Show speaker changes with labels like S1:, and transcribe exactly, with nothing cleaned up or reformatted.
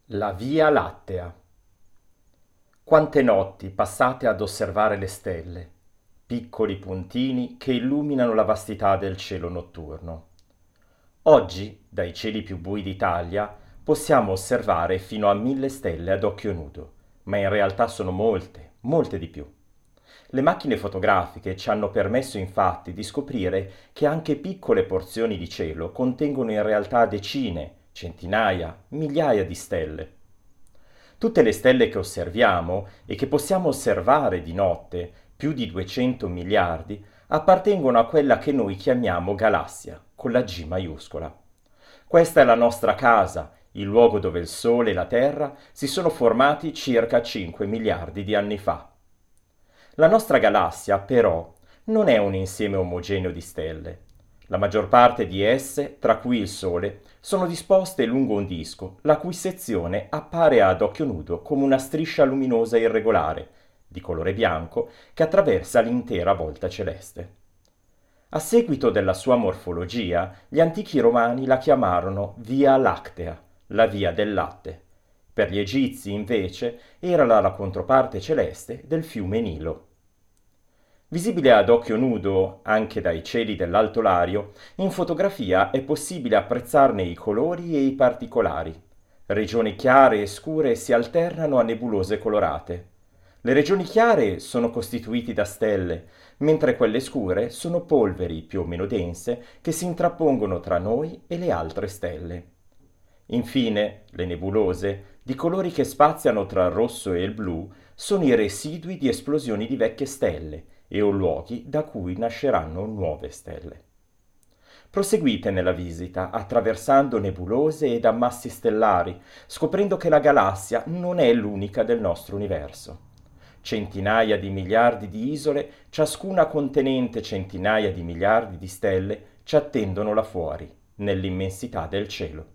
S1: La Via Lattea. Quante notti passate ad osservare le stelle, piccoli puntini che illuminano la vastità del cielo notturno. Oggi, dai cieli più bui d'Italia, possiamo osservare fino a mille stelle ad occhio nudo, ma in realtà sono molte, molte di più. Le macchine fotografiche ci hanno permesso infatti di scoprire che anche piccole porzioni di cielo contengono in realtà decine, centinaia, migliaia di stelle. Tutte le stelle che osserviamo e che possiamo osservare di notte, più di duecento miliardi, appartengono a quella che noi chiamiamo galassia, con la G maiuscola. Questa è la nostra casa, il luogo dove il Sole e la Terra si sono formati circa cinque miliardi di anni fa. La nostra galassia, però, non è un insieme omogeneo di stelle. La maggior parte di esse, tra cui il Sole, sono disposte lungo un disco, la cui sezione appare ad occhio nudo come una striscia luminosa irregolare, di colore bianco, che attraversa l'intera volta celeste. A seguito della sua morfologia, gli antichi romani la chiamarono Via Lactea, la via del latte. Per gli egizi, invece, era la, la controparte celeste del fiume Nilo. Visibile ad occhio nudo anche dai cieli dell'Alto Lario, in fotografia è possibile apprezzarne i colori e i particolari. Regioni chiare e scure si alternano a nebulose colorate. Le regioni chiare sono costituite da stelle, mentre quelle scure sono polveri più o meno dense che si intrappongono tra noi e le altre stelle. Infine, le nebulose, di colori che spaziano tra il rosso e il blu, sono i residui di esplosioni di vecchie stelle e o luoghi da cui nasceranno nuove stelle. Proseguite nella visita attraversando nebulose ed ammassi stellari, scoprendo che la galassia non è l'unica del nostro universo. Centinaia di miliardi di isole, ciascuna contenente centinaia di miliardi di stelle, ci attendono là fuori, nell'immensità del cielo.